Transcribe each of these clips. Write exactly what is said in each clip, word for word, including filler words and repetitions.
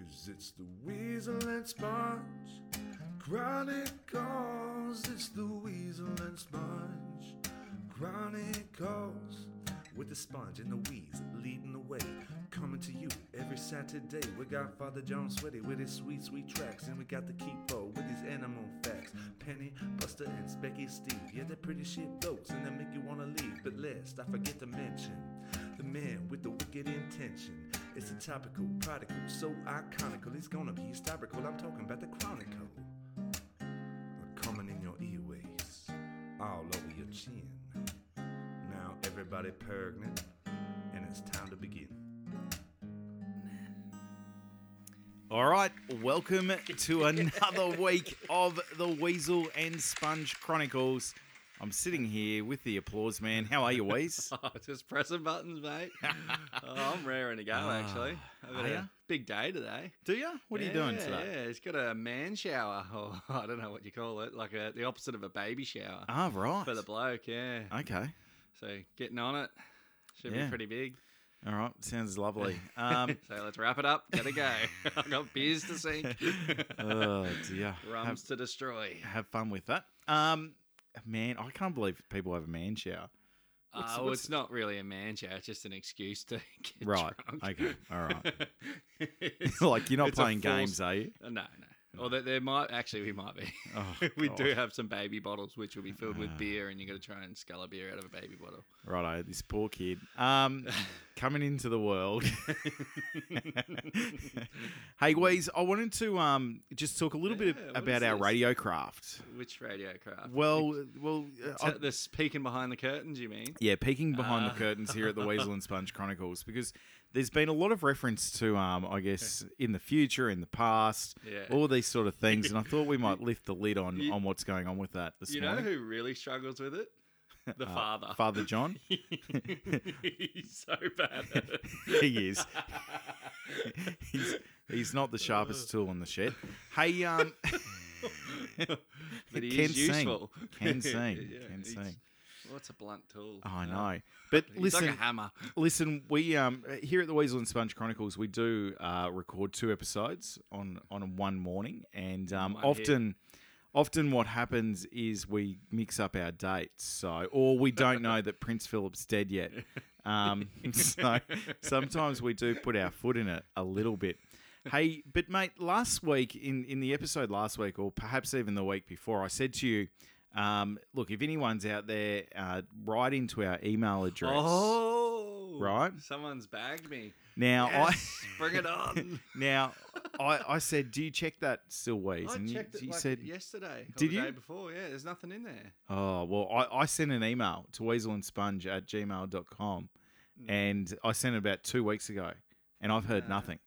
Anyways, it's the Weasel and Sponge Chronicles. It's the Weasel and Sponge Chronicles. With the Sponge and the Weasel leading the way, coming to you every Saturday. We got Father John Sweaty with his sweet, sweet tracks, and we got the Keepo with his animal facts. Penny, Buster, and Specky Steve, yeah, they're pretty shit blokes, and they make you wanna leave. But lest I forget to mention the man with the wicked intention. It's a topical, prodigal, so iconical. It's gonna be historical. I'm talking about the Chronicle. Coming in your earways, all over your chin. Now everybody pregnant, and it's time to begin. All right, welcome to another week of the Weasel and Sponge Chronicles. I'm sitting here with the applause man. How are you, Weez? Oh, just pressing buttons, mate. oh, I'm raring to go, actually. I've got Are a ya? big day today. Do you? What are you Yeah, doing today? Yeah, it's got a man shower, or I don't know what you call it, like a, the opposite of a baby shower Ah, right. for the bloke, yeah. Okay. So getting on it should Yeah. be pretty big. All right. Sounds lovely. Um, So let's wrap it up. Gotta go. I've got beers to sink, oh, dear. rums Have, to destroy. have fun with that. Um, man, I can't believe people have a man shower. Uh, What's- well, what's- it's not really a man shower. It's just an excuse to get Right. drunk. Okay. All right. It's- Like, you're not it's a playing forced- games, are you? Uh, No, no. Or there, there might actually we might be. Oh, we God. do have some baby bottles which will be filled with Ah. beer, and you got to try and scull a beer out of a baby bottle. Righto, this poor kid. Um, coming into the world. Hey, Weez, I wanted to um just talk a little bit Yeah, what about is our this? radio craft. Which radio craft? Well, well, uh, I- T- this peeking behind the curtains, you mean? yeah, peeking behind Ah. the curtains here at the Weasel and Sponge Chronicles, because there's been a lot of reference to, um, I guess, in the future, in the past, Yeah. all these sort of things, and I thought we might lift the lid on, You- on what's going on with that this You know morning. who really struggles with it? The Uh, father. Father John. He's so bad at it. He is. he's, he's not the sharpest tool in the shed. Hey, um, But he can is sing. useful. Can sing. Yeah, Can he's- sing. What's a blunt tool? Oh, I No. know. But He's listen, like a hammer. listen. We um here at the Weasel and Sponge Chronicles, we do uh, record two episodes on on one morning, and um, One hit. often. Often what happens is we mix up our dates, so or we don't know that Prince Philip's dead yet. Um, so sometimes we do put our foot in it a little bit. Hey, but mate, last week in, in the episode last week, or perhaps even the week before, I said to you, um, look, if anyone's out there, uh, write into our email address. Oh, Right? Someone's bagged me. Now Yes, bring it on. I now I, I said, do you check that still, Weez? I And you, checked it you like said, yesterday. Or Did the you? day before, yeah. There's nothing in there. oh, well, I, I sent an email to weaselandsponge at gmail dot com, and I sent it about two weeks ago, and I've heard No. nothing.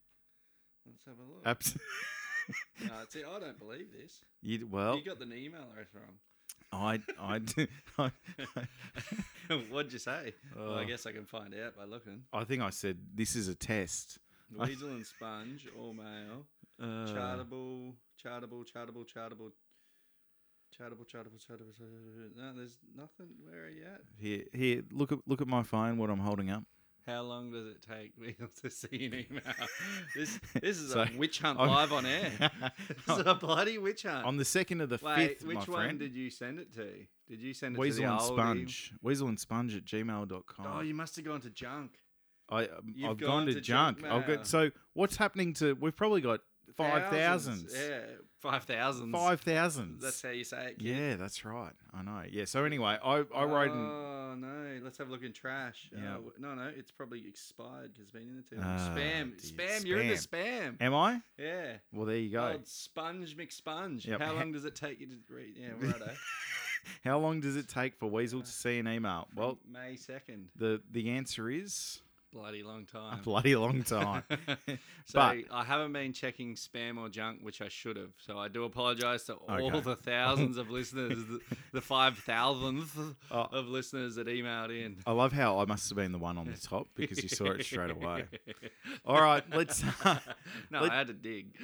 Let's have a look. Abs- no, see, I don't believe this. you, well, You got the email address wrong. I, I, d- I, What'd you say? Well, I Oh. guess I can find out by looking. I think I said, this is a test. Weasel and Sponge, all mail. Uh, Chartable, chartable, chartable, chartable. Chartable, chartable, chartable, chartable. No, there's nothing. Where are you at? Here, here, look at look at my phone, what I'm holding up. How long does it take me to see an email? This this is So, a witch hunt I'm- live on air. This is a bloody witch hunt. On the second of the Wait, fifth, which my one friend. did you send it to? Did you send it Weasel to the and old Sponge. Weasel and Sponge at gmail dot com. email? Oh, you must have gone to junk. I, um, You've I've gone gone to, to junk. junk I've mail. got, so what's happening to? We've probably got five Thousands. thousands. Yeah, five thousands. Five thousands. That's how you say it. Kid. Yeah, that's right. I know. Yeah. So anyway, I I wrote in. Oh no! Let's have a look in trash. Yeah. Uh, w- no, no, it's probably expired because it's been in the too Ah, long. Spam, dear. spam. You're in the spam. Am I? Yeah. Well, there you go. Old Sponge McSponge. Yep. How long does it take you to read? Yeah, righto. How long does it take for Weasel to see an email? Well, May second. the the answer is Bloody long a time. bloody long time. So But- I haven't been checking spam or junk, which I should have. So I do apologise to all Okay. the thousands of listeners, the, the five thousandth Oh. of listeners that emailed in. I love how I must have been the one on the top because you saw it straight away. All right, let's uh, No, Let- I had to dig.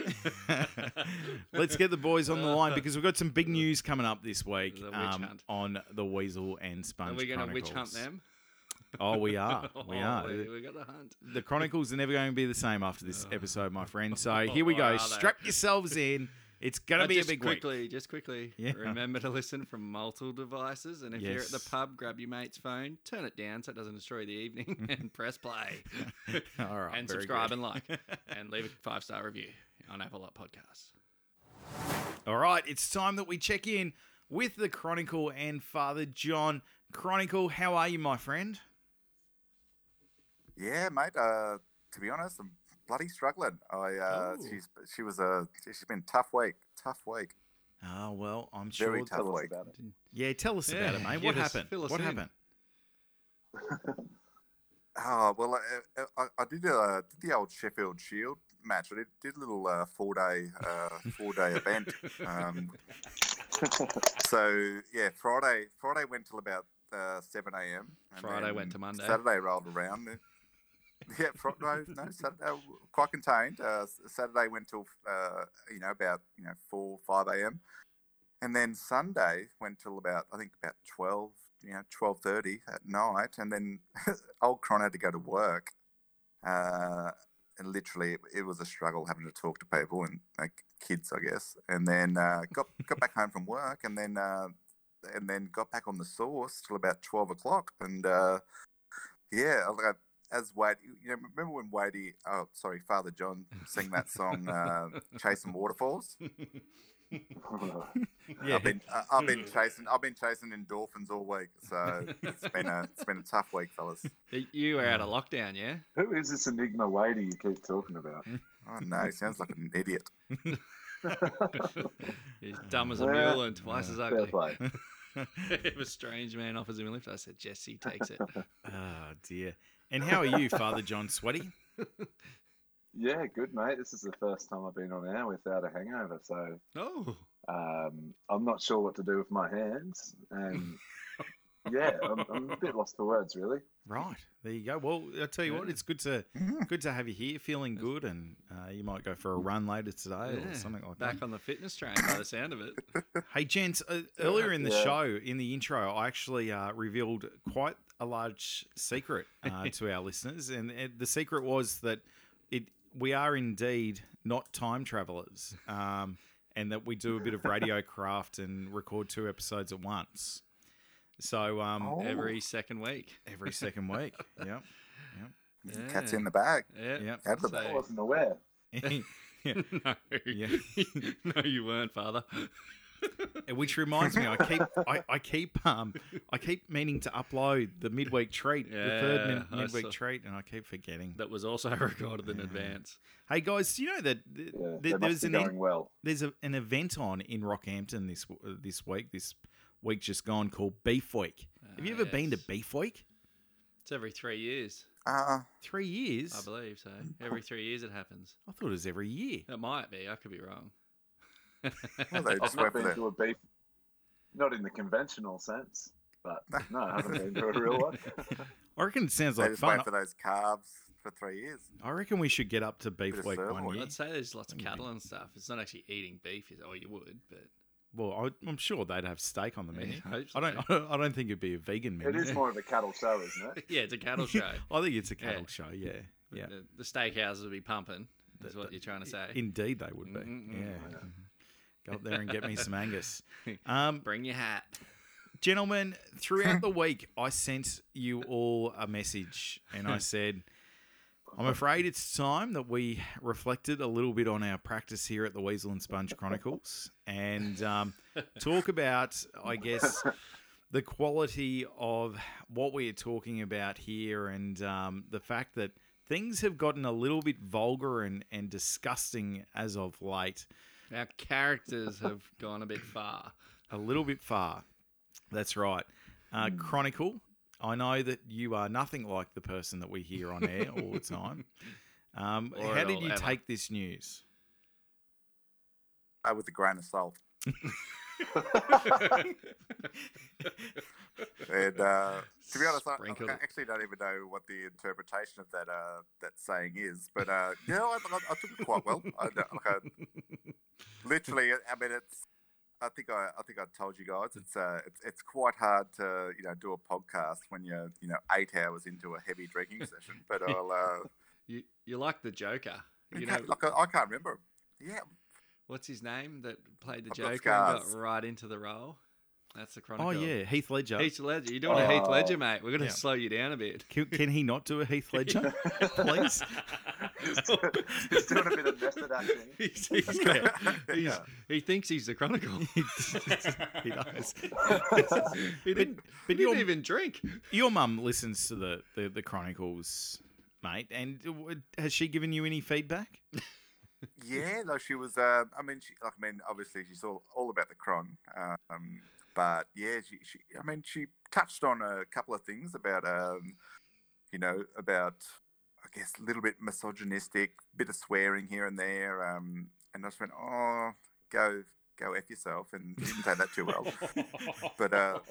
let's get the boys on the line because we've got some big news coming up this week The witch um, hunt. on the Weasel and Are Sponge we going to Chronicles. witch hunt them? Oh, we are. We Oh, are. We, we got the hunt. The Chronicles are never going to be the same after this episode, my friend. So Oh, here we or go. are they? Strap yourselves in. It's going to Uh, be a just big quickly, week. just quickly. Yeah. Remember to listen from multiple devices, and if you're at the Yes. pub, grab your mate's phone, turn it down so it doesn't destroy the evening, and press play. All right. and very subscribe good. and like, and leave a five star review on Apple Podcasts. All right. It's time that we check in with the Chronicle and Father John. Chronicle, how are you, my friend? Yeah, mate. Uh, to be honest, I'm bloody struggling. I uh, Oh. she's she was a she's been a tough week, tough week, Oh, well, I'm sure. very tough Tell us week. about it. Yeah, tell us Yeah, about it, mate. give What us- happened? fill us What in. happened? Oh well, I, I, I did uh, did the old Sheffield Shield match. I did, did a little uh, four day uh, four day event. Um, so yeah, Friday Friday went till about uh, seven a.m. and Friday then went to Monday. Saturday rolled around. Yeah, fr- no, no, Saturday quite contained. Uh, s- Saturday went till uh, you know about you know four five a.m. and then Sunday went till about I think about twelve you know twelve thirty at night, and then old Cron had to go to work. Uh, and literally, it, it was a struggle having to talk to people and like kids, I guess. And then uh, got got back home from work, and then uh, and then got back on the sauce till about twelve o'clock, and uh, yeah, like, as Wade, you know, remember when Wadey, oh, sorry, Father John sang that song, uh, "Chasing Waterfalls." Yeah. I've been, uh, I've been chasing, I've been chasing endorphins all week, so it's been a, it's been a tough week, fellas. You were out of lockdown, yeah? Who is this Enigma lady you keep talking about? Oh no, he sounds like an idiot. He's dumb as a Yeah. mule and twice as Fair ugly. play. If a strange man offers him a lift, I said, Jesse takes it. Oh, dear. And how are you, Father John Sweaty? Yeah, good mate. This is the first time I've been on air without a hangover, so Oh, um, I'm not sure what to do with my hands, and yeah, I'm, I'm a bit lost for words, really. Right. There you go. Well, I'll tell you what, Yeah. it's good to Mhm. good to have you here, feeling good, and uh, you might go for a run later today yeah. or something like Back that. on the fitness train by the sound of it. Hey, gents, uh, earlier in the Yeah. show, in the intro, I actually uh, revealed quite a large secret uh, to our listeners, and uh, the secret was that it we are indeed not time travelers, um, and that we do a bit of radio craft and record two episodes at once. So um, Oh. Every second week. every second week, yep, Cat's Yeah. in the bag. Yeah. yep. Out of the I bag. wasn't aware. Yeah. no. Yeah. no, you weren't, Father. Which reminds me, I keep I, I keep um I keep meaning to upload the midweek treat, the third Yeah, mid- I midweek saw- treat, and I keep forgetting. That was also recorded in Yeah. advance. Hey guys, do you know that th- Yeah, th- they there's must be an going en- well. there's a, an event on in Rockhampton this w- uh, this week, this week just gone, called Beef Week. Have you Ah, ever been to yes. Beef Week? It's every three years, Uh, Three years? I believe so. Every three years it happens. I thought it was every year. It might be. I could be wrong. well, they I've just not went for been the, to a beef, not in the conventional sense, but no, I haven't been to a real one. I reckon it sounds they like just fun. went for those calves for three years. I reckon we should get up to Beef Bit of Week one sirloin. year. I'd say there's lots of That'd be cattle and stuff. It's not actually eating beef, is or you would, but Well, I, I'm sure they'd have steak on the menu. Yeah, I hope I don't. so. I don't. I don't think it'd be a vegan It menu. is more of a cattle show, isn't it? yeah, it's a cattle show. I think it's a Yeah. cattle show. Yeah. Yeah. The, the steakhouses would be pumping. Is The- what the- you're trying to say. Indeed, they would be. Mm, mm, Yeah. mm. Mhm. Go up there and get me some Angus. Um, Bring your hat. gentlemen, throughout the week, I sent you all a message, and I said, "I'm afraid it's time that we reflected a little bit on our practice here at the Weasel and Sponge Chronicles, and um, talk about, I guess." The quality of what we are talking about here, and um, the fact that things have gotten a little bit vulgar and, and disgusting as of late, Our characters have gone a bit far. a little bit far. That's right. Uh, Chronicle, I know that you are nothing like the person that we hear on air all the time. Um, Or how at did all, you ever. take this news? Uh, with a grain of salt. And uh, to be honest, I, I Sprinkled it. actually don't even know what the interpretation of that uh, that saying is. But uh, you know, I, I, I took it quite well. I, don't- like, I, literally, I mean, it's I think I, I think I told you guys it's uh it's it's quite hard to you know do a podcast when you're you know eight hours into a heavy drinking session. But I'll uh, You you like the Joker? You okay, know like I, I can't remember. Yeah, what's his name that played the I've got Joker and got scars. right into the role? That's the Chronicle. Oh yeah, Heath Ledger. Heath Ledger. You're doing a Heath Oh. Ledger, mate. We're going to Yeah. slow you down a bit. Can, can he not do a Heath Ledger, please? He's doing, he's doing a bit of method acting. he's, he's, Yeah. he's, Yeah. He thinks he's the Chronicle. he does. he didn't, but he didn't you're- even drink. Your mum listens to the, the, the Chronicles, mate, and has she given you any feedback? yeah. No, she was. Uh, I mean, she, like, I mean, obviously she's all all about the Cron. Um, but yeah, she, she. I mean, she touched on a couple of things about um, you know, about I guess a little bit misogynistic, bit of swearing here and there. Um, and I just went, oh, go go f yourself, and she didn't take that too well. But uh,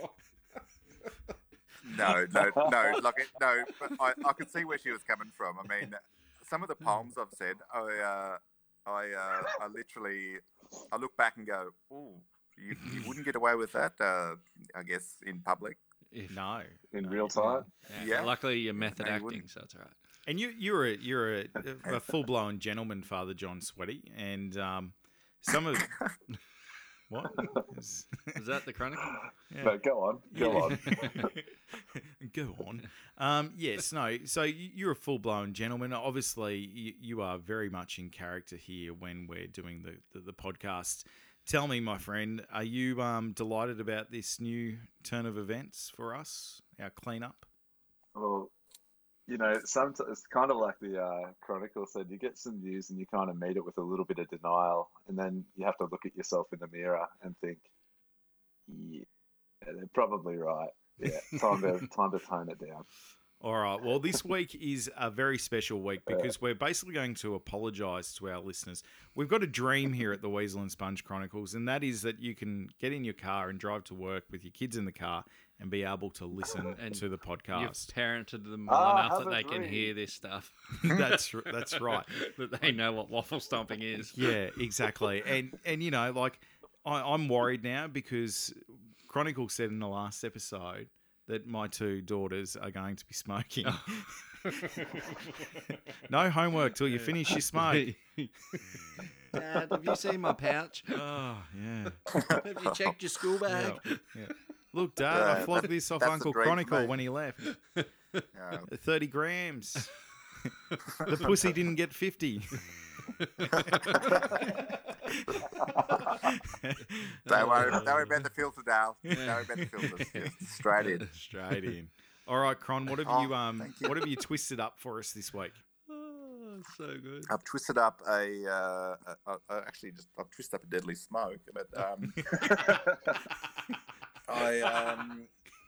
no, no, no, like it, no. But I, I could see where she was coming from. I mean, some of the poems I've said, I, uh, I, uh, I literally, I look back and go, oh, you, you wouldn't get away with that. Uh, I guess in public. If- No. In no. real time. Yeah. Luckily, you're method No, you acting, wouldn't. so it's all right. And you, you're a you're a, a full blown gentleman, Father John Sweaty, and um, some of what is, Is that the Chronicle? yeah. No, go on. Go Yeah. on. Go on. Um, yes, no. So you- you're a full blown gentleman. Obviously, you, you are very much in character here when we're doing the, the, the podcast. Tell me, my friend, are you um, delighted about this new turn of events for us, our cleanup? Well, you know, sometimes it's kind of like the uh, Chronicle said. You get some news and you kind of meet it with a little bit of denial, and then you have to look at yourself in the mirror and think, "Yeah, they're probably right. Yeah, time to time to tone it down." All right. Well, this week is a very special week because we're basically going to apologise to our listeners. We've got a dream here at the Weasel and Sponge Chronicles, and that is that you can get in your car and drive to work with your kids in the car and be able to listen And to the You've podcast. parented them Ah, well enough have that a they can dream. hear this stuff. that's that's right. That they know what waffle stomping is. Yeah, exactly. And and you know, like I, I'm worried now because Chronicle said in the last episode that my two daughters are going to be smoking. No homework till you finish your smoke. Dad, have you seen my pouch? Oh yeah. Have you checked your school bag? Yeah, yeah. Look, Dad, I Yeah, flogged this off that's the Uncle dream for Chronicle me. when he left. Uh, thirty grams. The pussy didn't get fifty. don't worry, don't worry about the filter, Dale. Don't worry about the filters. Just straight in. Straight in. All right, Cron, what have Oh, you um thank you. what have you twisted up for us this week? Oh, so good. I've twisted up a, uh, a, a, a actually just I've twisted up a deadly smoke, but um, I um,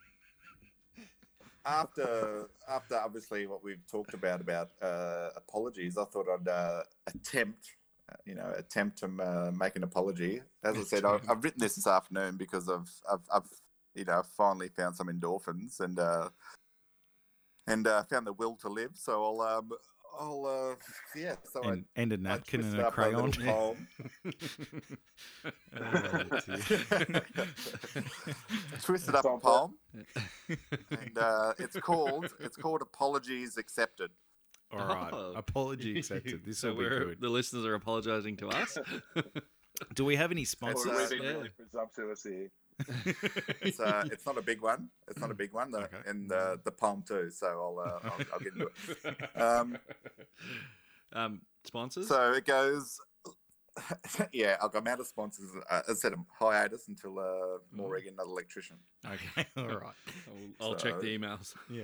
after after obviously what we've talked about about uh, apologies, I thought I'd uh, attempt, uh, you know, attempt to uh, make an apology. As I said, I've, I've written this this afternoon because I've I've, I've you know finally found some endorphins and uh, and uh, found the will to live. So I'll um, I'll uh, yeah. So And, and a I, I napkin and twisted a up crayon. little poem. Oh, dear. Twisted up a Stomp it. poem, and uh, it's called it's called Apologies Accepted. All right. Oh. Apology accepted. This So will be we're, good. the listeners are apologising to us. Do we have any We're sponsors? uh, being yeah. really presumptuous here. It's uh, it's not a big one. It's not a big one. The, Okay. And uh, the poem too. So I'll, uh, I'll I'll get into it. Um, um, sponsors? so it goes. Yeah, I've got out of sponsors. Uh, as I said, I'm hiatus until uh, more regular another electrician. Okay. All right. I'll, I'll check So- the emails. Yeah.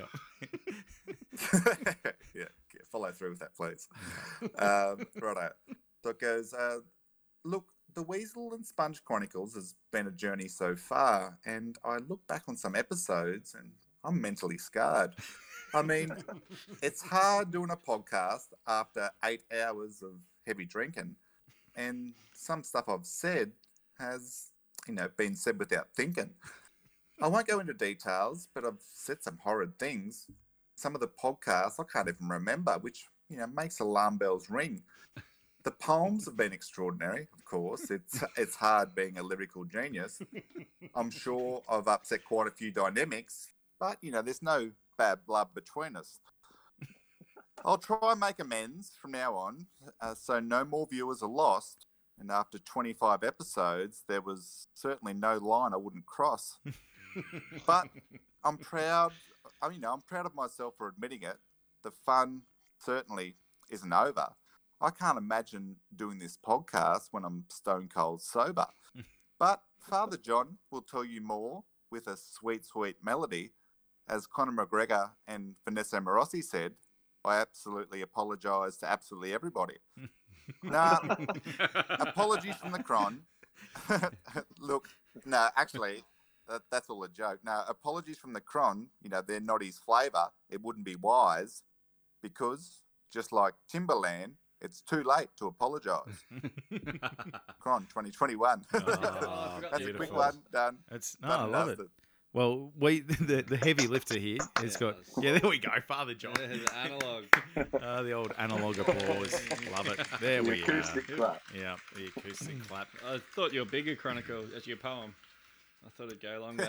Yeah, yeah, follow through with that, please. Um, righto. So it goes, uh, look, the Weasel and Sponge Chronicles has been a journey so far, and I look back on some episodes and I'm mentally scarred. I mean, it's hard doing a podcast after eight hours of heavy drinking, and some stuff I've said has, you know, been said without thinking. I won't go into details, but I've said some horrid things. Some of the podcasts I can't even remember, which, you know, makes alarm bells ring. the poems have been extraordinary, of course. It's it's hard being a lyrical genius. I'm sure I've upset quite a few dynamics, but, you know, there's no bad blood between us. I'll try and make amends from now on, uh, so no more viewers are lost. And after twenty-five episodes, there was certainly no line I wouldn't cross. But I'm proud, I, you know, I'm proud of myself for admitting it. The fun certainly isn't over. I can't imagine doing this podcast when I'm stone cold sober. But Father John will tell you more with a sweet, sweet melody. As Conor McGregor and Vanessa Morossi said, I absolutely apologise to absolutely everybody. Now, apologies from the Cron. Look, no, actually, that, that's all a joke. Now, apologies from the Cron, you know, they're not his flavour. It wouldn't be wise because, just like Timberland, it's too late to apologise. Cron twenty twenty-one. Oh, That's beautiful. a quick one. Done. It's, no, Done I and love it. dusted. Well, we the, the heavy lifter here has Yeah, got. it does. Yeah, there we go, Father John. Yeah, the analog. Uh, the old analog applause. Love it. There The we acoustic are. clap. Yeah, the acoustic clap. I thought you were bigger, Chronicle, as your poem. I thought it'd go longer.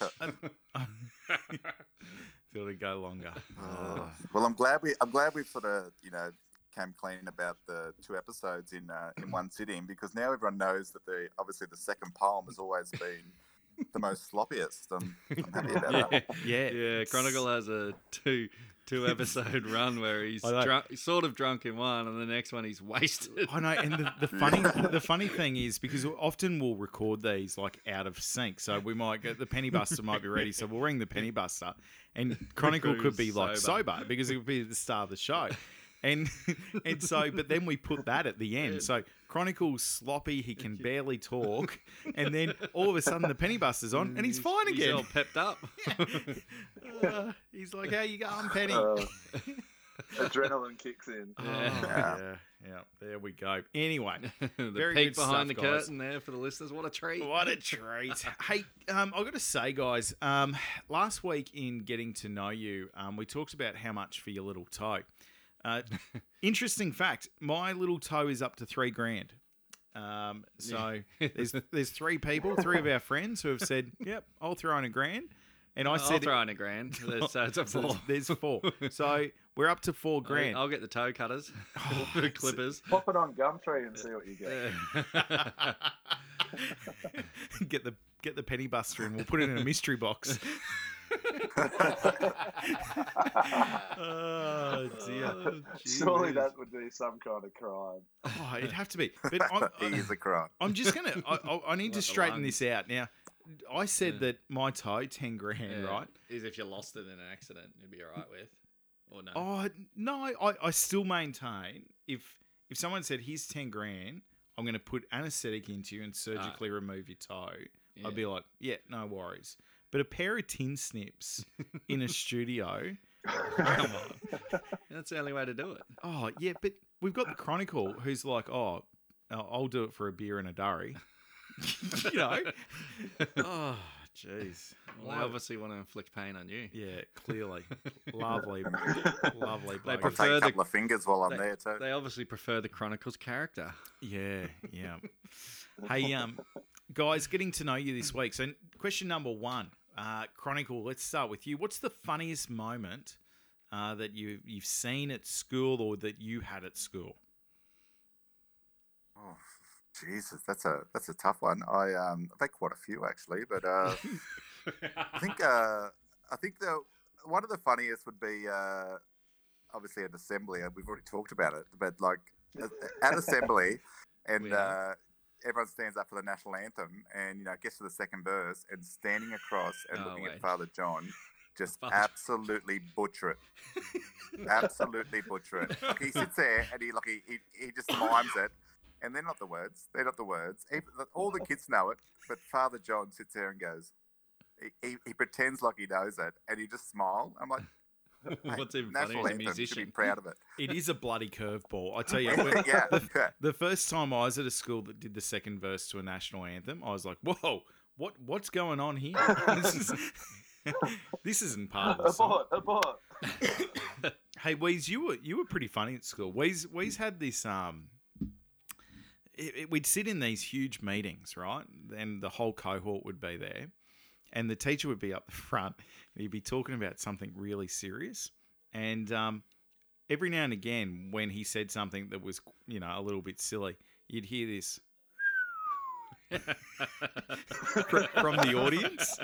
Thought it'd go longer. Oh. Well, I'm glad we I'm glad we've sort of, you know, came clean about the two episodes in uh, in one sitting, because now everyone knows that the obviously the second poem has always been the most sloppiest. I'm, I'm happy about yeah, that. Yeah. yeah. Chronicle has a two two episode run where he's I know. drunk, sort of drunk in one, and the next one he's wasted. I know, and the, the funny the funny thing is, because often we'll record these like out of sync, so we might get the penny buster might be ready, so we'll ring the penny buster, and Chronicle could be like Sober. sober because it would be the star of the show. And and so, but then we put that at the end. So Chronicle's sloppy, he can barely talk, and then all of a sudden the penny buster's on, and he's fine He's again. all pepped up. Uh, he's like, "How you going, Penny?" Uh, adrenaline kicks in. Oh, Yeah. yeah, yeah. There we go. Anyway, the very peek good behind stuff, the guys. curtain there for the listeners. What a treat. What a treat. Hey, um, I've got to say, guys, um, last week in getting to know you, um, we talked about how much for your little toe. Uh, interesting fact, my little toe is up to three grand. Um, so there's there's three people, three of our friends who have said, yep, I'll throw in a grand. And I I'll said, throw in a grand. There's- So it's a so four. there's four. So we're up to four grand. I'll get the toe cutters, the clippers. Pop it on Gumtree and see what you get. Yeah. get the get the penny buster and we'll put it in a mystery box. Oh dear. Oh, Surely gee that would be some kind of crime. Oh, it'd have to be. But I'm, He is a crime. I'm just gonna. I, I, I need to Like the straighten lungs. this out now. I said Yeah. that my toe ten grand, Yeah. right? Is if you lost it in an accident, you'd be all right with, or no? Oh no, I, I still maintain if if someone said here's ten grand, I'm going to put anaesthetic into you and surgically remove your toe. Yeah. I'd be like, yeah, no worries. But a pair of tin snips in a studio. Come on. That's the only way to do it. Oh yeah, but we've got the Chronicle who's like, oh, I'll I'll do it for a beer and a durry. You know. Oh, jeez. Well, they obviously want to inflict pain on you. Yeah, clearly. Lovely, lovely. They bloke. I'll prefer take a the- couple of fingers while I'm they- there too. They obviously prefer the Chronicles character. Yeah, yeah. Hey, um, guys, getting to know you this week. So, question number one, uh, Chronicle. Let's start with you. What's the funniest moment uh, that you you've seen at school or that you had at school? Oh, Jesus, that's a that's a tough one. I um I've had quite a few actually, but uh, I think uh, I think the one of the funniest would be uh, obviously at assembly. uh, We've already talked about it, but like at, at assembly, and We have. uh, everyone stands up for the national anthem, and you know gets to the second verse, and standing across and Oh, looking wait. at Father John, just Father- absolutely butcher it. Absolutely butcher it. Like he sits there and he like he, he, he just mimes it. And they're not the words. They're not the words. Even, all the kids know it, but Father John sits there and goes, he, he, he pretends like he knows it, and he just smile. I'm like, hey, What's even funnier national as a anthem, you should be musician? proud of it. It is a bloody curveball. I tell you, when- yeah, yeah. the first time I was at a school that did the second verse to a national anthem, I was like, whoa, what what's going on here? This, is, this isn't part of the song. Abort, abort. Hey, Weez, you were you were pretty funny at school. Weez, Weez had this um it, it, we'd sit in these huge meetings, right? And the whole cohort would be there. And the teacher would be up the front and he'd be talking about something really serious. And um, every now and again, when he said something that was, you know, a little bit silly, you'd hear this from the audience.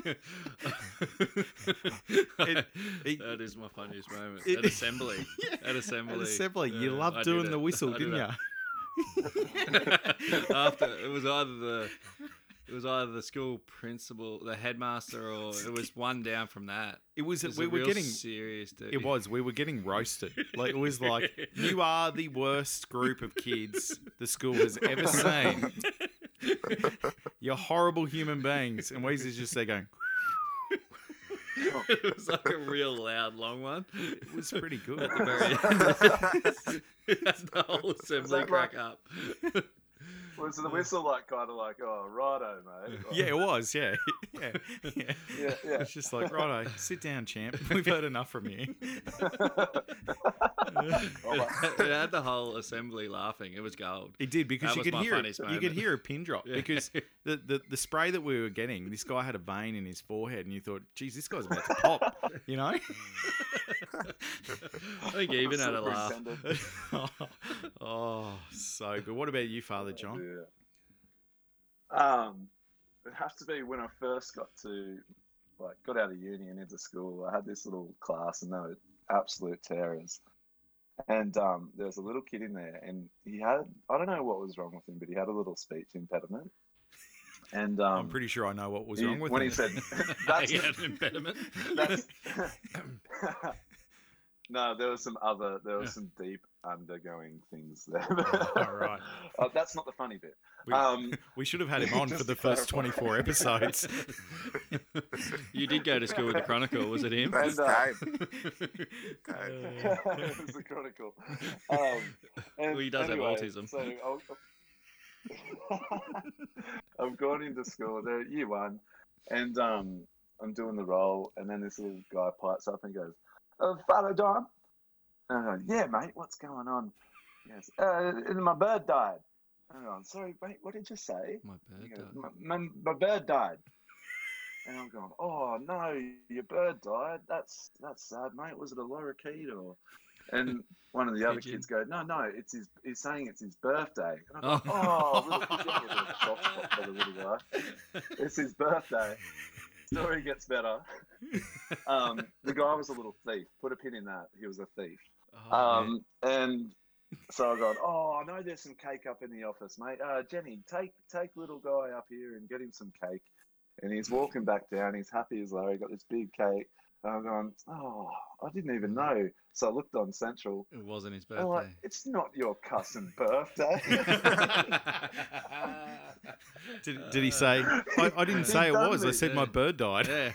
it, it, that is my funniest moment. it- At assembly. Yeah, At assembly. At assembly, you Yeah, loved I did doing it. the whistle, I did didn't it. you? After it was either the it was either the school principal, the headmaster, or it was one down from that. It was. It was we a were real getting. serious. Dude. It was. We were getting roasted. Like it was like you are the worst group of kids the school has ever seen. You're horrible human beings, and Weezy's just there going. It was like a real loud, long one. It was pretty good. At the very end. That's the whole assembly that crack like- up. Was the whistle like kind of like, oh, righto, mate? Or- Yeah, it was. Yeah, yeah, yeah. Yeah, yeah. It's just like, righto, sit down, champ. We've heard enough from you. Oh, It had the whole assembly laughing. It was gold. It did because That you was could my hear it, funniest you could moment. hear a pin drop Yeah. because the, the the spray that we were getting, this guy had a vein in his forehead, and you thought, geez, this guy's about to pop. You know? I think he even had a laugh. Superintendent. Oh, so good. What about you, Father John? Yeah. Um, it has to be when I first got to, like, got out of uni and into school. I had this little class, and they were absolute terrors. And um, there was a little kid in there, and he had, I don't know what was wrong with him, but he had a little speech impediment. And um, I'm pretty sure I know what was he- wrong with when him. he said, "That's He had an impediment. that's." No, there was some other, there was some deep undergoing things there. All right. Uh, that's not the funny bit. We, Um, we should have had him on for just the to first clarify. twenty-four episodes. You did go to school with the Chronicle, was it him? That's And, uh, game. Game. it was a chronicle. Um, and Well, he does have anyway, autism. So I'll, I've gone into school. They're at year one, and um, I'm doing the role, and then this little guy pipes up and goes, uh, "Father John." And I go, "Yeah, mate. What's going on?" He goes, uh, "My bird died." And I'm going, "Sorry, mate. What did you say?" My He bird goes, died. my, my, my bird died. And I'm going, "Oh no, your bird died. That's that's sad, mate. Was it a lorikeet or?" And one of the other Pigeon. kids go, "No, no, it's his. He's saying it's his birthday." And I Oh. go, "Oh, little, little, little soft spot for the little guy. It's his birthday." Story gets better. Um, the guy was a little thief. Put a pin in that. He was a thief. Oh, Um, and so I go, "Oh, I know there's some cake up in the office, mate. Uh, Jenny, take take little guy up here and get him some cake." And he's walking back down. He's happy as Larry. Got this big cake. And I'm going, "Oh, I didn't even know." So I looked on Central. it wasn't his And I'm like, birthday. "It's not your cousin birthday." Did, did he say? I, I didn't say it done was. I me, said my yeah. bird died. Yeah.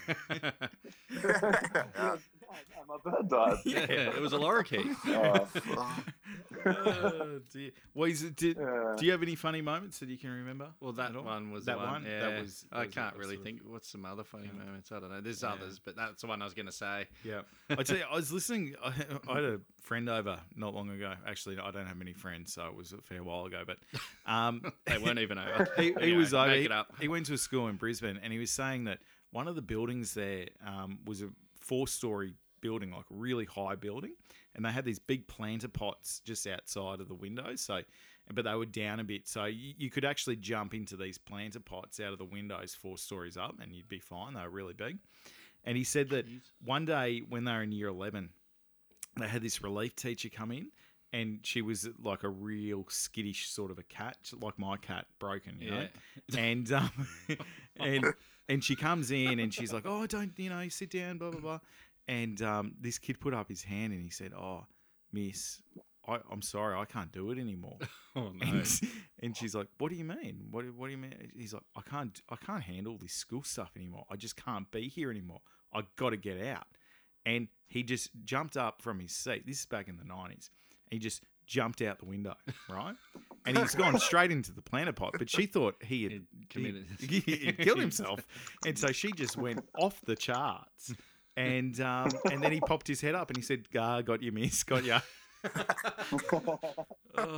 Yeah, my bird died. Yeah, it was a lorikeet. Oh, Oh, dear. Well, is it, did, yeah. do you have any funny moments that you can remember? Well, that at all? one was that the one. one. Yeah. That was. I that was- can't that was really sort of- think. What's some other funny Yeah. moments? I don't know. There's Yeah. others, but that's the one I was going to say. Yeah, I tell you, I was listening. I, I had a friend over not long ago. Actually, I don't have many friends, so it was a fair while ago. But um, They weren't even over. he, he Anyway, was over. Make He, it up. he went to a school in Brisbane, and he was saying that one of the buildings there um, was a four-story building, like a really high building, and they had these big planter pots just outside of the windows. So, but they were down a bit, so you, you could actually jump into these planter pots out of the windows four stories up, and you'd be fine. They were really big. And he said that one day when they were in year eleven, they had this relief teacher come in, and she was like a real skittish sort of a cat, like my cat, broken, you know. Yeah. And um, and and she comes in and she's like, "Oh, don't you know? Sit down, blah blah blah." And um, this kid put up his hand and he said, "Oh, miss, I, I'm sorry, I can't do it anymore." Oh no. And, and she's like, "What do you mean? What, what do you mean?" He's like, "I can't, I can't handle this school stuff anymore. I just can't be here anymore. I got to get out." And he just jumped up from his seat. This is back in the nineties. He just jumped out the window, right? And he's gone straight into the planter pot. But she thought he had He'd committed- he, he'd killed himself, and so she just went off the charts. And um, and then he popped his head up and he said, "Ah, got you, miss, got you." Oh,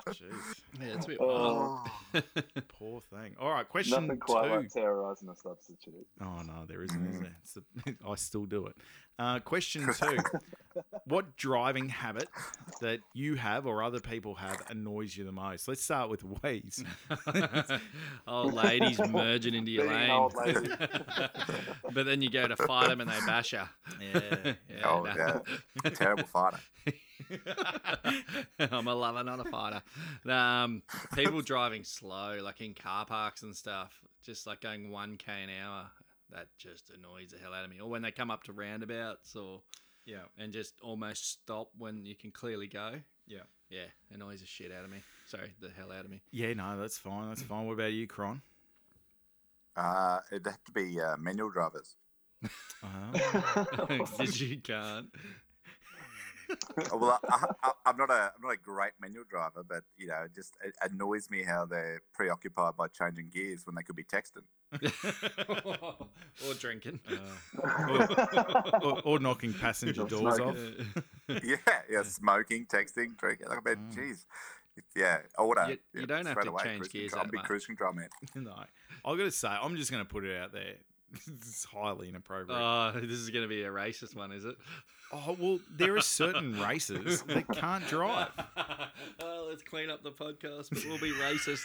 Jeez. Yeah, it's a bit wild. Oh, Poor thing. All right, question nothing quite two. like terrorising a substitute. Oh no, there isn't, is there? It's the, I still do it. Uh, question two: what driving habit that you have or other people have annoys you the most? Let's start with Wheeze. Old ladies merging into your Being an lane. old lady. But then you go to fight them and they bash you. Yeah. Yeah, Oh, no. yeah. Terrible fighter. I'm a lover, not a fighter. Um, people driving slow, like in car parks and stuff, just like going one k an hour. That just annoys the hell out of me. Or when they come up to roundabouts, or Yeah. and just almost stop when you can clearly go. Yeah. Yeah, annoys the shit out of me. Sorry, the hell out of me. Yeah, no, that's fine. That's fine. What about you, Cron? Uh, it'd have to be uh, manual drivers. Uh, Did you can't? Oh, well, I, I, I'm not a I'm not a great manual driver, but you know, it just it annoys me how they're preoccupied by changing gears when they could be texting. Or drinking. or, or, or knocking passenger Or doors smoking. off. Yeah, yeah, smoking, texting, drinking. Like I mean, Mm. jeez, It's- yeah, order. You- you yeah, don't have straight to away, change cruise gears control. that I'm a big much. cruise control man. No, I got to say, I'm just going to put it out there. It's highly inappropriate. Oh, this is going to be a racist one, is it? oh well, there are certain races that can't drive. Oh, let's clean up the podcast, but we'll be racist.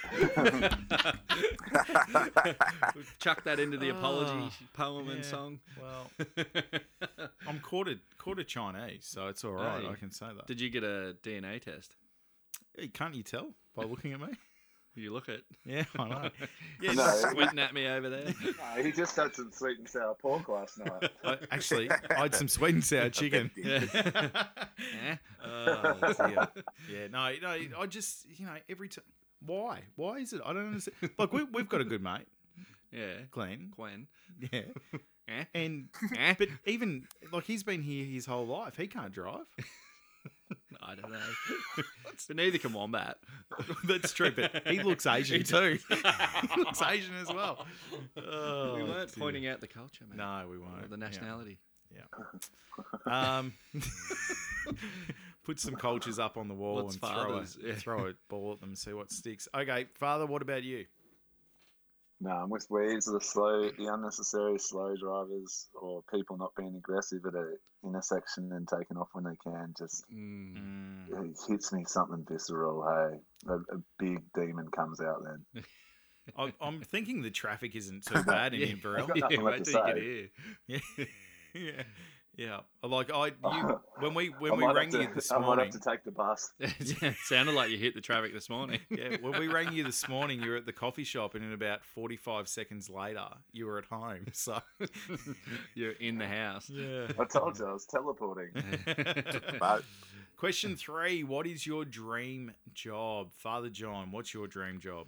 Chuck that into the apology Oh, poem and yeah. song. Well, I'm quarter quarter Chinese, so it's all right. Hey. I can say that. Did you get a D N A test? Hey, can't you tell by looking at me? You look it. Yeah, I know. Yeah, No. Squinting at me over there. No, he just had some sweet and sour pork last night. I, actually, I had some sweet and sour chicken. Yeah. Eh? Oh, dear. Yeah, no, no. I just, you know, every time. Why? Why is it? I don't understand. Like, we, we've got a good mate, Yeah. Glenn. When? Yeah. Eh? And, Eh? but even, like, he's been here his whole life. He can't drive. I don't know. But neither can Wombat. That's true, but he looks Asian too. He looks Asian as well. Oh, we weren't dear. pointing out the culture, man. No, we Or won't. the Yeah. nationality. Um, put some cultures up on the wall What's and throw a, fathers? Yeah. throw a ball at them and see what sticks. Okay, Father, what about you? No, I'm with Weeds, the slow, the unnecessary slow drivers, or people not being aggressive at an intersection and taking off when they can. Just Mm. it hits me something visceral. Hey, a, a big demon comes out then. I, I'm thinking the traffic isn't too bad in Yeah. Inverell. I've got nothing Yeah, left wait to till you get say. here. Yeah, yeah, yeah. Like I, you, when we when I we might rang have you to, this I might morning. have to take the bus. It sounded like you hit the traffic this morning. Yeah, when we rang you this morning, you were at the coffee shop, and in about forty-five seconds later, you were at home. So, You're in the house. yeah. I told you I was teleporting. But Question three: what is your dream job, Father John? What's your dream job?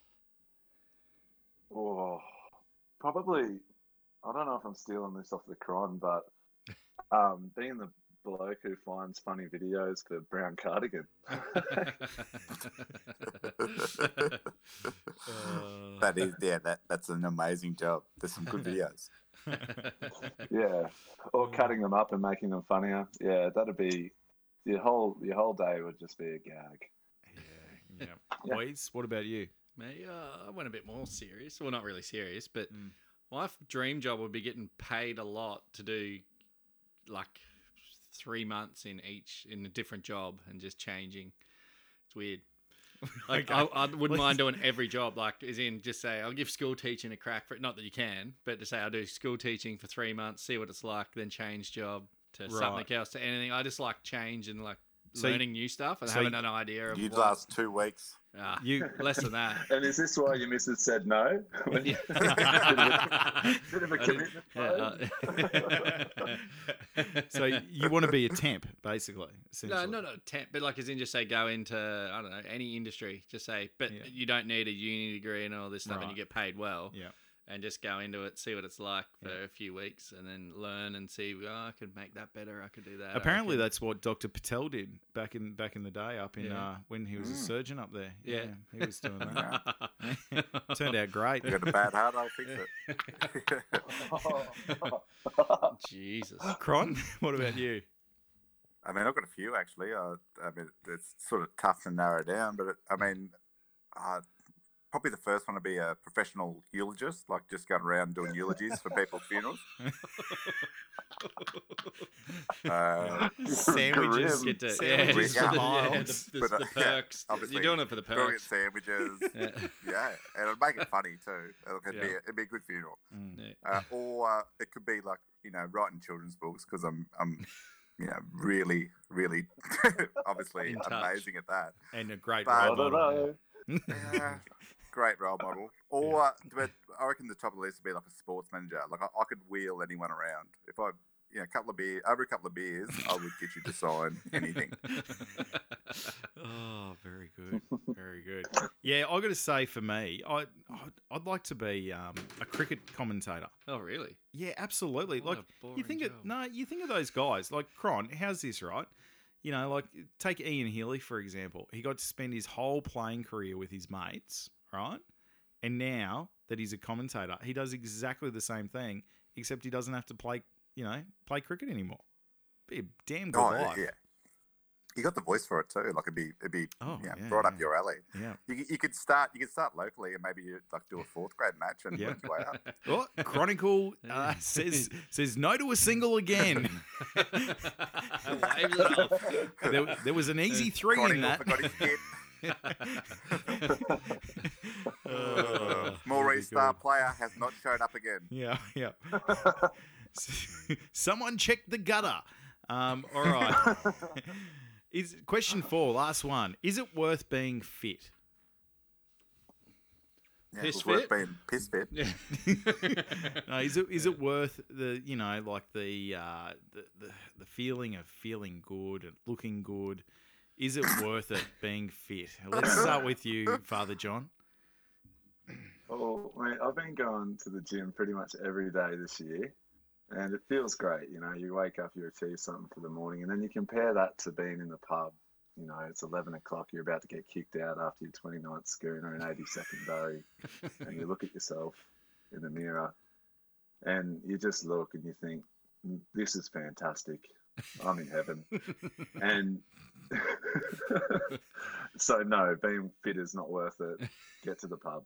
Oh, probably. I don't know if I'm stealing this off the cron, but um, being the bloke who finds funny videos for Brown Cardigan. Uh, that is, yeah, that that's an amazing job. There's some good videos. Yeah, or cutting them up and making them funnier. Yeah, that'd be your whole your whole day would just be a gag. Yeah, yeah. Yeah. Boys, what about you? Me, uh, I went a bit more serious. Well, not really serious, but Mm. my f- dream job would be getting paid a lot to do like three months in each in a different job and just changing. It's weird. Like Okay. I, I wouldn't mind doing every job. Like, as in, just say I'll give school teaching a crack for it. Not that you can, but to say I'll do school teaching for three months, see what it's like, then change job to Right. something else to anything. I just like change and like So you- learning new stuff and so having you- an idea of You'd what, last two weeks. ah, You less than that. And is this why your missus said no? When you- bit of a, bit of a I didn't- commitment. yeah, phone? uh, so you want to be a temp, basically? No, Essentially. not a temp, but like as in just say go into I don't know any industry. Just say, but Yeah. you don't need a uni degree and all this stuff, and Right. you get paid well. Yeah. And just go into it, see what it's like for Yeah. a few weeks, and then learn and see. Oh, I could make that better. I could do that. I Apparently, could- that's what Doctor Patel did back in back in the day, up in Yeah. uh, when he was a Mm. surgeon up there. Yeah. he was doing that. Turned out great. You got a bad heart, I'll fix it. Jesus. Cron, what about you? I mean, I've got a few actually. Uh, I mean, it's sort of tough to narrow down, but it, I mean, uh, probably the first one would be a professional eulogist, like just going around doing eulogies for people's funerals. Uh, Sandwiches. Get to, yeah, Sandwiches just for the, yeah, miles. the, the, But, uh, the yeah, perks. obviously, You're doing it for the brilliant perks. sandwiches. Yeah. Yeah, and it'd make it funny too. It'd, be, Yeah. it'd be a good funeral. Mm. Yeah. Uh, or uh, it could be like, you know, writing children's books because I'm, I'm, you know, really, really, obviously In touch. amazing at that. And a great But- I role don't model. know. Yeah, great role model. Or, uh, but I reckon the top of the list would be like a sports manager. Like I, I could wheel anyone around if I, you know, a couple of beer over a couple of beers, I would get you to sign anything. Oh, very good, very good. Yeah, I got to say, for me, I I'd, I'd like to be um, a cricket commentator. Oh, really? Yeah, absolutely. What like a you boring think of job. no, you think of those guys like Cron. How's this, right? You know, like take Ian Healy for example. He got to spend his whole playing career with his mates, right? And now that he's a commentator, he does exactly the same thing, except he doesn't have to play, you know, play cricket anymore. Be a damn good Oh life. yeah, you got the voice for it too. Like it'd be, it'd be, Oh, you know, yeah, right up yeah. your alley. Yeah. You, you could start, you could start locally and maybe you like do a fourth grade match and Yeah. work your way up. Oh, Chronicle uh, says says no to a single again. Waves it off. there, there was an easy three in Chronicle that. forgot his kid. Oh, Maurice, very star good. player, has not showed up again. Yeah, yeah. Someone check the gutter. Um, all right. Is question four, last one. Is it worth being fit? Yeah, Piss it was worth fit? being piss fit. Yeah. No, is it is it worth the you know like the uh, the, the the feeling of feeling good and looking good? Is it worth it being fit? Let's start with you, Father John. Well, mate, I've been going to the gym pretty much every day this year, and it feels great. You know, you wake up, you achieve something for the morning, and then you compare that to being in the pub. You know, it's eleven o'clock, you're about to get kicked out after your twenty-ninth schooner and eighty-second Barry, and you look at yourself in the mirror, and you just look and you think, this is fantastic. I'm in heaven. And so, no, being fit is not worth it. Get to the pub.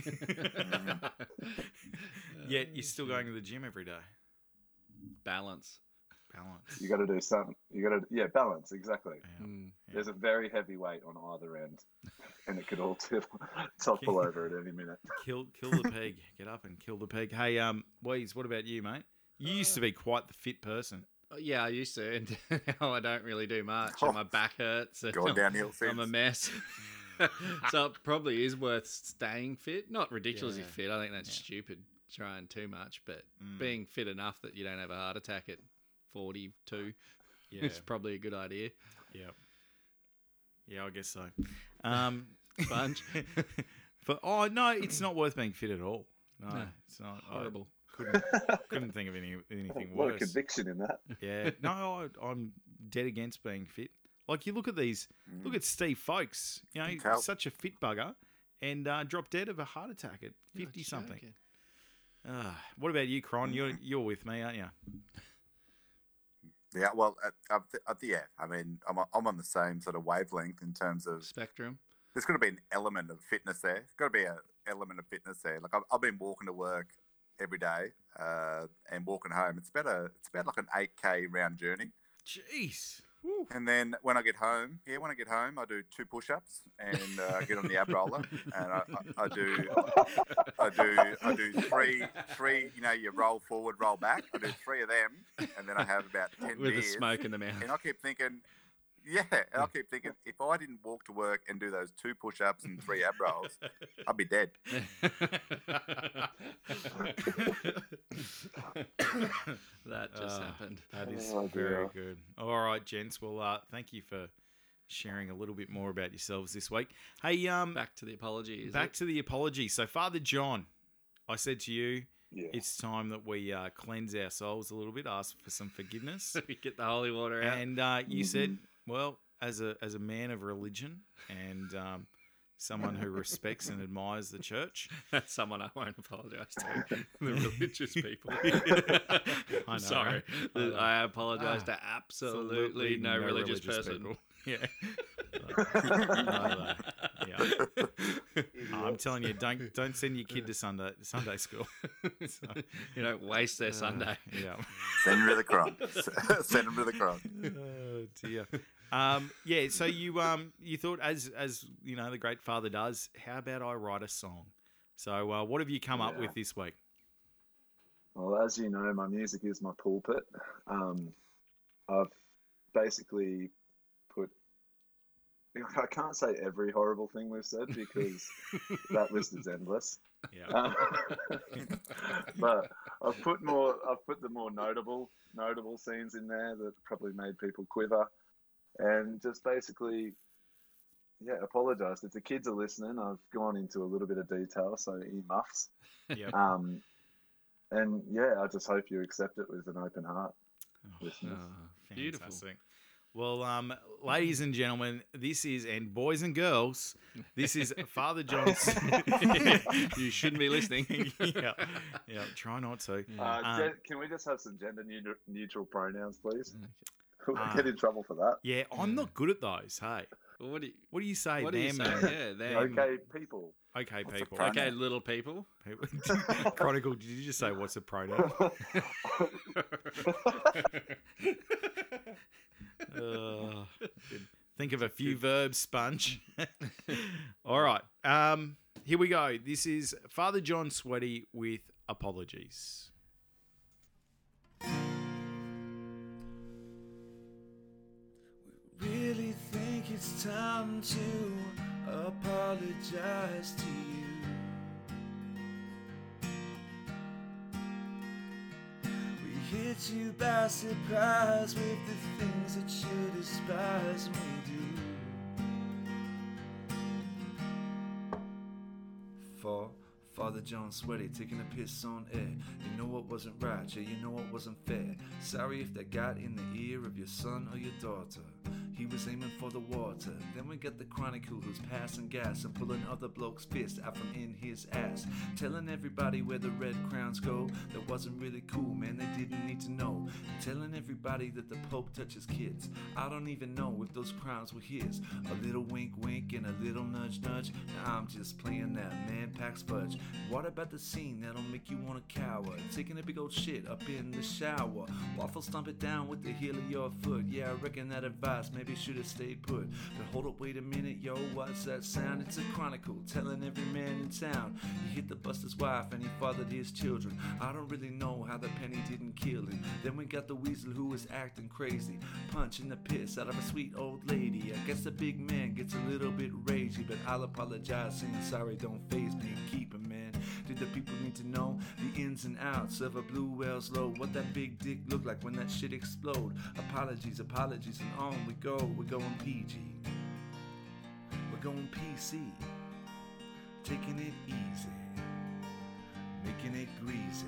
Yet you're still going to the gym every day. Balance. Balance. You got to do something. You got to, yeah, balance, exactly. Yeah. Mm. There's a very heavy weight on either end, and it could all tip, topple over at any minute. Kill kill the peg. Get up and kill the peg. Hey, um, Weez, what about you, mate? You used to be quite the fit person. Oh, yeah, I used to, and now I don't really do much. Oh. And my back hurts. And Going I'm, downhill I'm a since. mess. So it probably is worth staying fit. Not ridiculously Yeah. fit. I think that's Yeah. stupid, trying too much. But Mm. being fit enough that you don't have a heart attack at forty-two Yeah. is probably a good idea. Yeah. Yeah, I guess so. Um, Sponge. but oh no, it's not worth being fit at all. No, No. it's not. Horrible. I couldn't couldn't think of any anything A lot of worse. conviction in that. Yeah, no, I, I'm dead against being fit. Like you look at these, look at Steve Folkes. You know, You can tell. such a fit bugger, and uh, dropped dead of a heart attack at You're fifty something. joking. Uh, what about you, Cron? You're you're with me, aren't you? Yeah, well, uh, uh, th- uh, yeah. I mean, I'm on- I'm on the same sort of wavelength in terms of Spectrum. there's got to be an element of fitness there. There's got to be an element of fitness there. Like I've, I've been walking to work every day uh, and walking home. It's about a it's about like an eight k round journey. Jeez. And then when I get home, yeah, when I get home, I do two push-ups and uh, get on the ab roller, and I, I, I do, I do, I do three, three. You know, you roll forward, roll back. I do three of them, and then I have about ten With the beers. smoke in the mouth. And I keep thinking, yeah, and I keep thinking, if I didn't walk to work and do those two push-ups and three ab rolls, I'd be dead. That just Uh, happened. That is Oh, very dear. good. All right, gents. Well, uh, thank you for sharing a little bit more about yourselves this week. Hey, um, back, Back to the apology. Is back it? to the apology. So, Father John, I said to you, Yeah. it's time that we uh, cleanse ourselves a little bit, ask for some forgiveness. We get the holy water out. And uh, you said, well, as a as a man of religion and um, someone who respects and admires the church. That's someone I won't apologise to. The religious people. I know, Sorry. I know. I apologise Ah, to absolutely, no, religious, person. people. Yeah. No, yeah. I'm telling you, don't don't send your kid to Sunday Sunday school. So, You don't waste their Sunday. yeah. Send him to the cron. Send him to the cron. Oh dear. Um, yeah. So you um you thought, as as you know, the great Father does. How about I write a song? So uh, what have you come up Yeah. with this week? Well, as you know, my music is my pulpit. Um, I've basically put. I can't say every horrible thing we've said because that list is endless. Yeah. Um, but I've put more. I've put the more notable, notable scenes in there that probably made people quiver, and just basically, yeah, apologise if the kids are listening. I've gone into a little bit of detail, so earmuffs. Yeah. Um, and yeah, I just hope you accept it with an open heart, listeners. Oh, beautiful. Fantastic. Well, um, ladies and gentlemen, this is, and boys and girls, this is Father John's. You shouldn't be listening. yeah, yeah. Try not to. Uh, Um, gen- can we just have some gender neut- neutral pronouns, please? Okay. We'll Uh, get in trouble for that. Yeah, I'm not good at those. Hey, Well, what do you, what do you say? what do you them say? and- Yeah, them. Okay, people. okay, What's a people. pronoun? Okay, little people. People. Chronicle. Did you just say what's a pronoun? Uh, think of a few verbs, Sponge. All right. Um, here we go. This is Father John Sweaty with Apologies. Really think it's time to apologize to you. We hit you by surprise with the things that you despise, and we do. For Father John Sweaty taking a piss on air. You know what wasn't right, yeah, you know what wasn't fair. Sorry if that got in the ear of your son or your daughter. He was aiming for the water. Then we got the chronicle who's passing gas and pulling other blokes' fists out from in his ass. Telling everybody where the red crowns go. That wasn't really cool, man, they didn't need to know. Telling everybody that the Pope touches kids. I don't even know if those crowns were his. A little wink wink and a little nudge nudge. Now I'm just playing that man packs fudge. What about the scene that'll make you wanna cower? Taking a big old shit up in the shower. Waffle stomp it down with the heel of your foot. Yeah, I reckon that advice maybe should have stayed put. But hold up, wait a minute, yo, what's that sound? It's a chronicle telling every man in town. He hit the buster's wife and he fathered his children. I don't really know how the penny didn't kill him. Then we got the weasel who was acting crazy, punching the piss out of a sweet old lady. I guess the big man gets a little bit ragey, but I'll apologize saying sorry don't faze me and keep him, man. Did the people need to know the ins and outs of a blue whale's load? What that big dick looked like when that shit explode? Apologies, apologies, and on we go. We're going P G. We're going P C. Taking it easy. Making it greasy.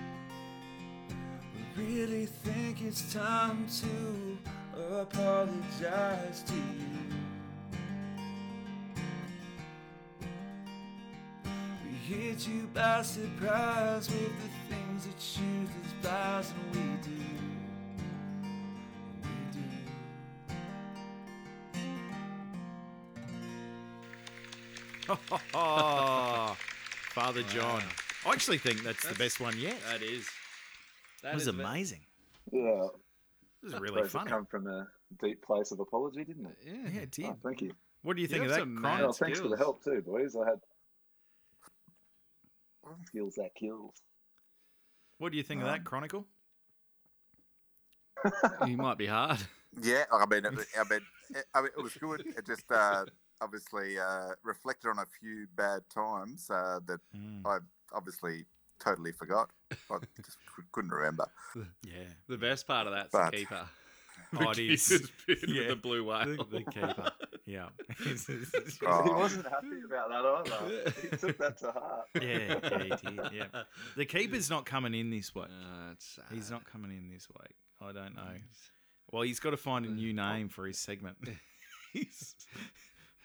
We really think it's time to apologize to you. Hit you by surprise with the things that you despise, and we do, we do. Father John. I actually think that's, the best one yet. That is. That That was is the- amazing. Yeah, This is I really suppose it funny. come from a deep place of apology, didn't it? Yeah. Yeah, it did. Oh, thank you. What do you You think of have that, some Cron? mad Oh, thanks for the skills. help too, boys. I had skills that kills. What do you think of that, Chronicle? You might be hard. Yeah, I mean, it, I mean, it, I mean, it was good. It just uh, obviously uh, reflected on a few bad times uh, that Mm, I obviously totally forgot. I just cou- couldn't remember. yeah. The best part of that's But- the keeper. Oh, it is. keeper's bit with Yeah. the blue whale. The, the keeper. Yeah. Oh. He wasn't happy about that either. He took that to heart. yeah, yeah, he did. Yeah. The keeper's not coming in this week. Uh, it's sad. He's not coming in this week. I don't know. Well, he's got to find a new name for his segment. He's-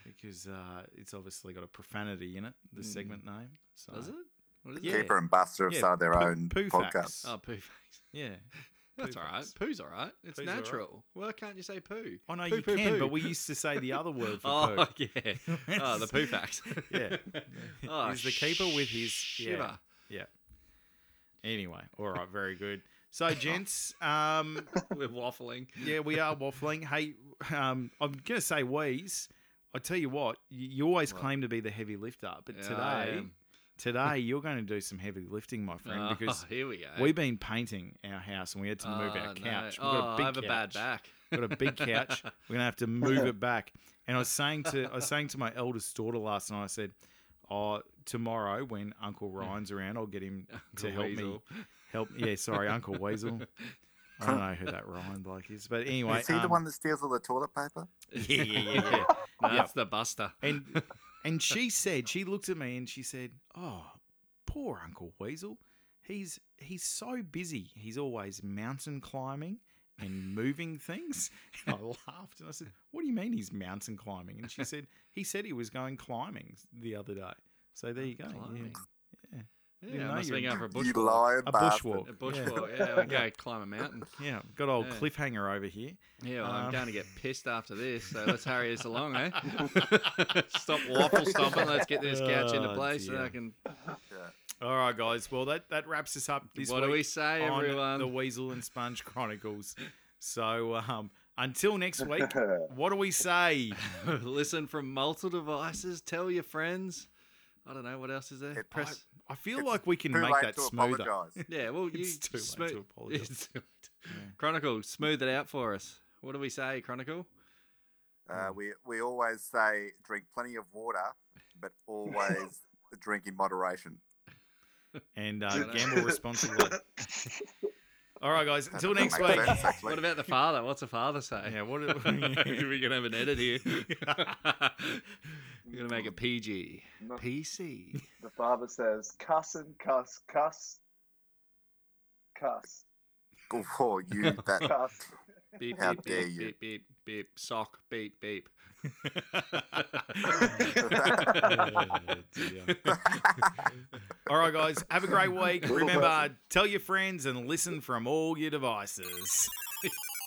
because uh, it's obviously got a profanity in it. The segment name. So. Does it? What is Yeah. it? Keeper and Buster have Yeah, started their poo- own poo podcast. facts. Oh, poo face. Yeah. That's Poo all right. facts. Poo's all right. It's Poo's all right. natural. Why can't you say poo? I know Poo, you poo, can, poo. but we used to say the other word for Oh, poo. yeah. Oh, the poo facts. Yeah. Oh, He's the keeper with his shiver. Yeah. Yeah. Anyway, all right, very good. So, gents, um, We're waffling. yeah, we are waffling. Hey, um, I'm going to say Wheeze. I tell you what, you, you always claim to be the heavy lifter, but Yeah, I today, am. today you're going to do some heavy lifting, my friend, Oh, because here we go. we've been painting our house and we had to move Oh, our no. couch. We've Oh, got a big I have a bad couch. back. We've got a big couch. We're gonna have to move it back. And I was saying to I was saying to my eldest daughter last night, I said, "Oh, tomorrow when Uncle Ryan's around, I'll get him to Uncle help me Weasel. help." Yeah, sorry, Uncle Weasel. I don't know who that Ryan bloke is, but anyway, Is he the um, one that steals all the toilet paper? Yeah, yeah, yeah, yeah. No, Yeah. that's the Buster. And and she said, she looked at me and she said, "Oh, poor Uncle Weasel. He's he's so busy. He's always mountain climbing and moving things." And I laughed and I said, "What do you mean he's mountain climbing?" And she said, "He said he was going climbing the other day." So there you go. Climbing. Yeah, Yeah, Didn't I know must have been you- going for a You bushwalk. lying a bastard. bushwalk. A bushwalk, yeah. We go climb a mountain. Yeah, yeah. Got old Yeah. cliffhanger over here. Yeah, well, Um, I'm going to get pissed after this, so let's hurry this along, eh? Stop waffle stomping. Let's get this couch into Oh, place so dear. I can. All right, guys. Well, that, that wraps us up this What week do we say, on everyone? the Weasel and Sponge Chronicles. So um, until next week, what do we say? Listen from multiple devices. Tell your friends. I don't know what else is there. It- Press. I feel It's like we can Too make late that to smoother. apologise. Yeah, well, you It's too late smooth- to apologise. It's too late. Chronicle, smooth it out for us. What do we say, Chronicle? Uh, we we always say drink plenty of water, but always drink in moderation. And uh, Dunno. gamble responsibly. All right, guys. Until next Makes week. sense, actually. What about the father? What's the father say? Yeah, what? We're gonna have an edit here. We're gonna make it P G, No. P C. The father says, cuss and cuss, cuss, cuss, Oh, you that cuss. Beep How beep dare beep you. beep beep beep. Sock beep beep. Oh, dear. All right, guys. Have a great week. Remember, tell your friends and listen from all your devices.